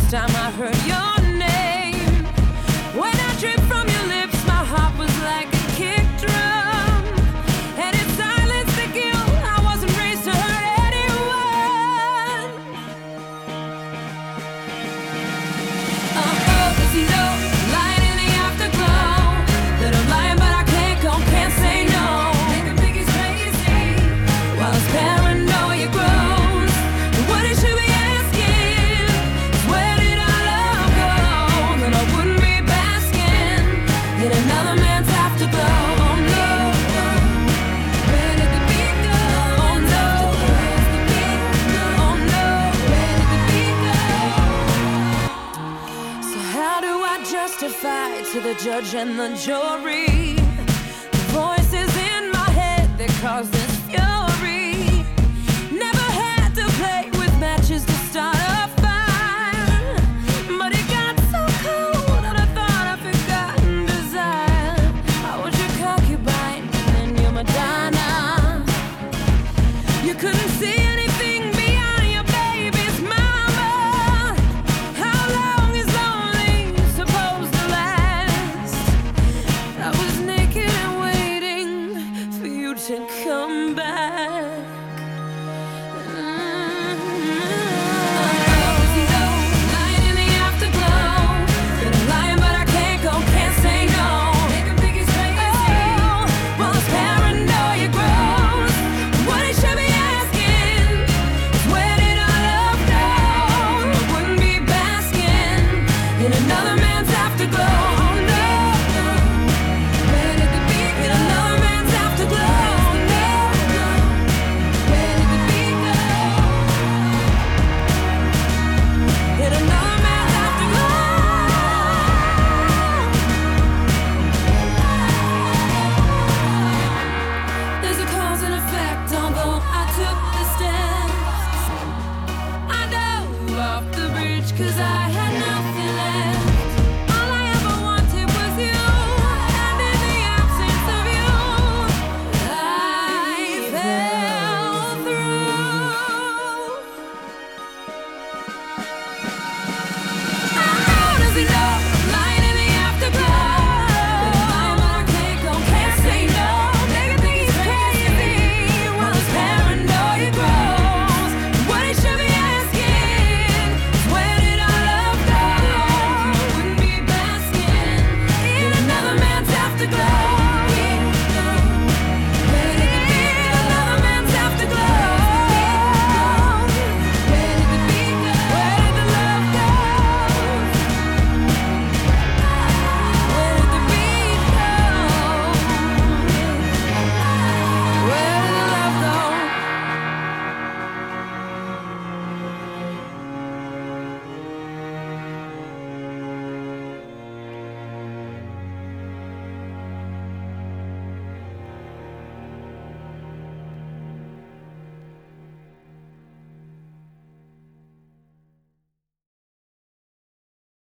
first time I heard your name. When I tripped from your lips, my heart was like a kick drum, and it silenced the guilt. I wasn't raised to hurt anyone. Cause you know, lying in the afterglow, that I'm lying but I can't say no. Making Biggie's crazy while his paranoia grows. And what he should be asking is, where did our love go? Then I wouldn't be basking in another man's afterglow. Oh no, where did the beat go? Oh no, where's the beat go? Oh no, where did the beat go? So how do I justify to the judge and the jury the voices in my head that cause this fury? Never had to play with matches to start a fire, but it got so cold that I thought I'd forgotten desire. I was your concubine and then your Madonna. You couldn't see anything beyond your baby's mama. How long is lonely supposed to last? I was naked and waiting for you to come back. Cause you know, lying in the afterglow, that I'm lying but I can't say no. Making Biggie's crazy while his paranoia grows. What he should be asking is, where did our love go? I wouldn't be basking in another man's afterglow. Oh no, where did the beat go? In another man's afterglow. No, where did the beat go? In another man's afterglow. There's a cause and effect, although I took the steps. I dove off the bridge 'cause I had